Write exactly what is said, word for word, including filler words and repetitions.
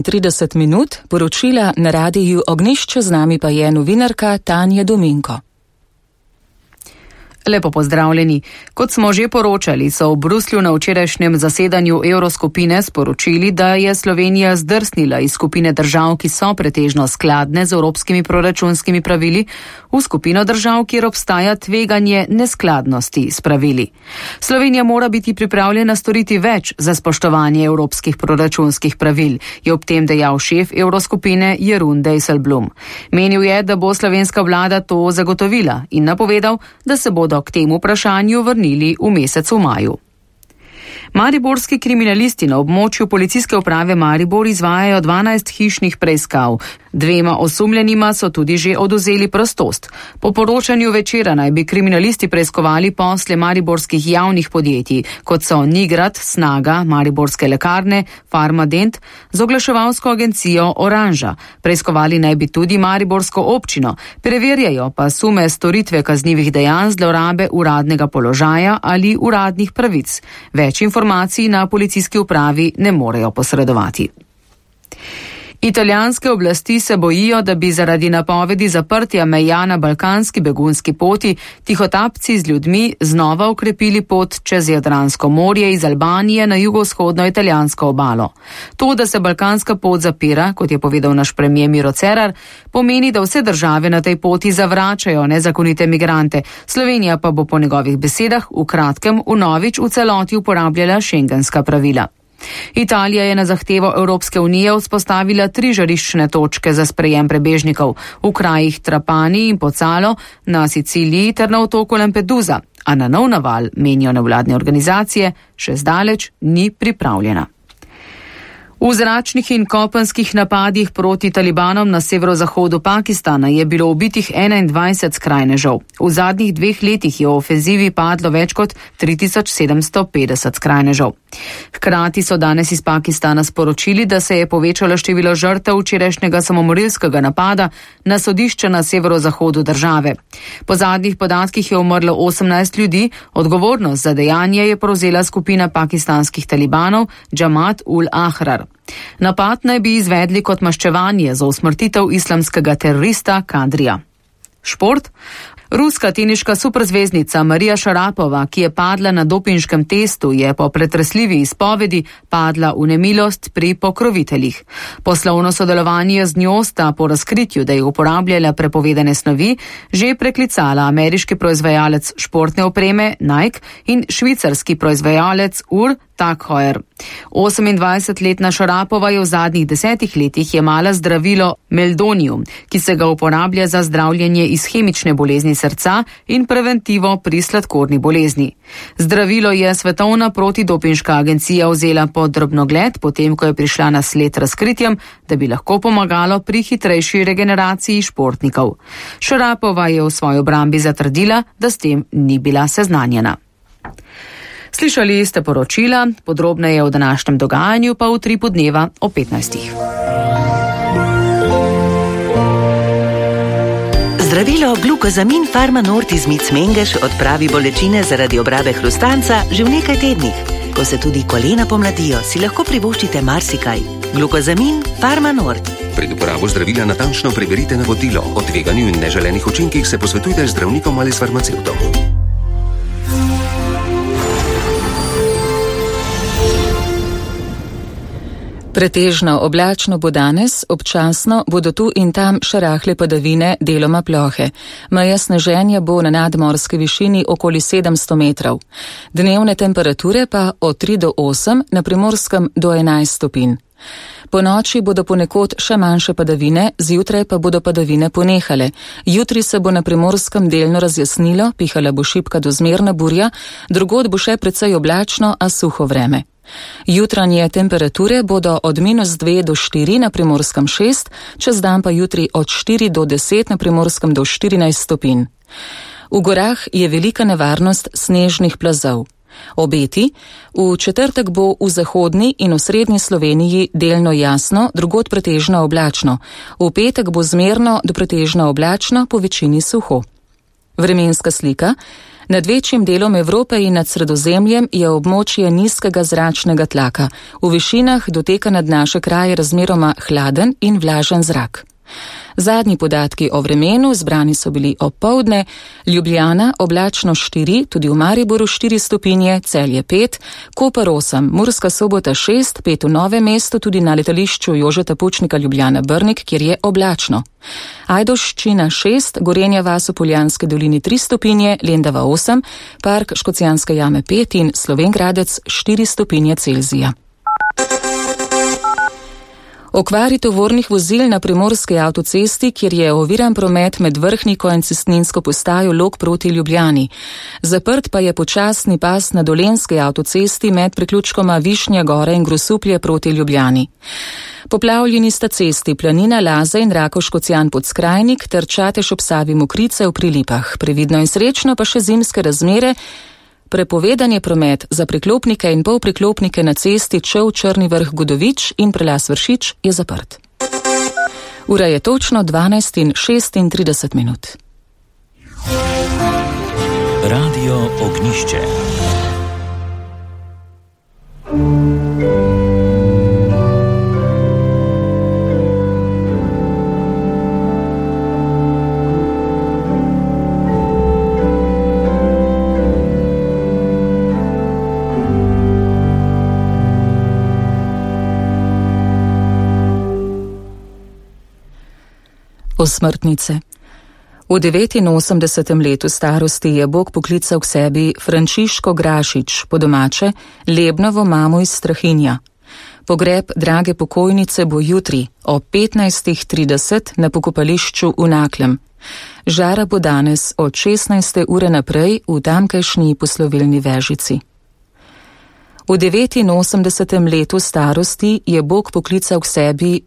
trideset minut, poročila na radiju Ognjišče, z nami pa je novinarka Tanja Dominko. Lepo pozdravljeni. Kot smo že poročali, so v Bruslju na včerajšnjem zasedanju Evroskupine sporočili, da je Slovenija zdrsnila iz skupine držav, ki so pretežno skladne z evropskimi proračunskimi pravili, v skupino držav, kjer obstaja tveganje neskladnosti s pravili. Slovenija mora biti pripravljena storiti več za spoštovanje evropskih proračunskih pravil, je ob tem dejal šef Evroskupine Jeroen Dijsselbloem. Menil je, da bo slovenska vlada to zagotovila in napovedal, da se bodo k temu vprašanju vrnili v mesecu maju. Mariborski kriminalisti na območju policijske uprave Maribor izvajajo dvanajst hišnih preiskav. Dvema osumljenima so tudi že odvzeli prostost. Po poročanju Večera naj bi kriminalisti preiskovali posle mariborskih javnih podjetij, kot so Nigrad, Snaga, Mariborske lekarne, Farmadent, z oglaševalsko agencijo Oranža. Preiskovali naj bi tudi mariborsko občino, preverjajo pa sume storitve kaznivih dejanj zlorabe uradnega položaja ali uradnih pravic. Več informacij na policijski upravi ne morejo posredovati. Italijanske oblasti se bojijo, da bi zaradi napovedi zaprtja meja na balkanski begunski poti tihotapci z ljudmi znova ukrepili pot čez Jadransko morje iz Albanije na jugovzhodno italijansko obalo. To, da se balkanska pot zapira, kot je povedal naš premier Miro Cerar, pomeni, da vse države na tej poti zavračajo nezakonite migrante. Slovenija pa bo po njegovih besedah v kratkem vnovič v celoti uporabljala šengenska pravila. Italija je na zahtevo Evropske unije vzpostavila tri žariščne točke za sprejem prebežnikov v krajih Trapani in Pozzalo, na Siciliji ter na otoku Lampedusa, a na nov naval, menijo nevladne organizacije, še zdaleč ni pripravljena. V zračnih in kopenskih napadih proti talibanom na severozahodu Pakistana je bilo ubitih enaindvajset skrajnežev. V zadnjih dveh letih je v ofenzivi padlo več kot tri tisoč sedemsto petdeset skrajnežev. Hkrati so danes iz Pakistana sporočili, da se je povečalo število žrtev včerajšnjega samomorilskega napada na sodišče na severozahodu države. Po zadnjih podatkih je umrlo osemnajst ljudi, odgovornost za dejanje je prevzela skupina pakistanskih talibanov Jamaat ul Ahrar. Napad naj bi izvedli kot maščevanje za usmrtitev islamskega terorista Kadrija. Šport. Ruska teniška superzvezdnica Marija Šarapova, ki je padla na dopinškem testu, je po pretresljivi izpovedi padla v nemilost pri pokroviteljih. Poslovno sodelovanje z njo sta po razkritju, da je uporabljala prepovedane snovi, že preklicala ameriški proizvajalec športne opreme Nike in švicarski proizvajalec Ur Tag Heuer. osemindvajsetletna Šarapova je v zadnjih desetih letih jemala zdravilo Meldonium, ki se ga uporablja za zdravljenje ishemične bolezni srca in preventivo pri sladkorni bolezni. Zdravilo je Svetovna protidopinška agencija vzela pod drobnogled, potem ko je prišla na sled razkritjem, da bi lahko pomagalo pri hitrejši regeneraciji športnikov. Šarapova je v svoji obrambi zatrdila, da s tem ni bila seznanjena. Slišali ste poročila, podrobneje o današnjem dogajanju pa v tripu dneva o petnajstih. Zdravilo Glukozamin Pharma Nord iz Mic Mengeš odpravi bolečine zaradi obrabe hrustanca že v nekaj tednih. Ko se tudi kolena pomladijo, si lahko privoščite marsikaj. Glukozamin Pharma Nord. Pred uporabo zdravila natančno preverite navodilo. O tveganju in neželenih učinkih se posvetujte z zdravnikom ali s farmacevtom. Pretežno oblačno bo danes, občasno bodo tu in tam še rahle padavine, deloma plohe. Meja sneženja bo na nadmorski višini okoli sedemsto metrov. Dnevne temperature pa od tri do osem, na Primorskem do enajst stopinj. Po noči bodo ponekod še manjše padavine, zjutraj pa bodo padavine ponehale. Jutri se bo na Primorskem delno razjasnilo, pihala bo šibka do zmerna burja, drugod bo še precej oblačno, a suho vreme. Jutranje temperature bodo od minus dve do štiri, na Primorskem šest, čez dan pa jutri od štiri do deset, na Primorskem do štirinajst stopinj. V gorah je velika nevarnost snežnih plazov. Obeti: v četrtek bo v zahodni in v srednji Sloveniji delno jasno, drugod pretežno oblačno. V petek bo zmerno do pretežno oblačno, po večini suho. Vremenska slika. Nad večjim delom Evrope in nad Sredozemljem je območje nizkega zračnega tlaka. V višinah doteka nad naše kraje razmeroma hladen in vlažen zrak. Zadnji podatki o vremenu zbrani so bili opoldne. Ljubljana oblačno štiri, tudi v Mariboru štiri stopinje, Celje pet, Koper osem, Murska Sobota šest, pet v Novem mestu, tudi na letališču Jožeta Pučnika Ljubljana Brnik, kjer je oblačno. Ajdovščina šest, Gorenja vas v Poljanski dolini tri stopinje, Lendava osem, Park Škocjanske jame pet in Slovenj Gradec štiri stopinje Celzija. Okvari tovornih vozil na primorski avtocesti, kjer je oviran promet med Vrhniko in cestninsko postajo Log proti Ljubljani. Zaprt pa je počasni pas na dolenski avtocesti med priključkoma Višnja Gore in Grosuplje proti Ljubljani. Poplavljeni sta cesti Planina Laze in Rakovškocjan Podskrajnik ter Čatež ob Savi Mokrice v Prilipah. Previdno in srečno pa še zimske razmere. Prepovedan je promet za priklopnike in polpriklopnike na cesti Čov Črni Vrh Godovič in Prelaz Vršič je zaprt. Ura je točno dvanajst in šestintrideset minut. Radio Ognjišče. Osmrtnice. V devetinosemdesetem letu starosti je Bog poklical k sebi Frančiško Grašič, po domače Lebnovo mamo iz Strahinja. Pogreb drage pokojnice bo jutri o petnajstih trideset na pokopališču v Naklem. Žara bo danes od šestnajste ure naprej v tamkajšnji poslovilni vežici. V devetinosemdesetem letu starosti je Bog poklical k sebi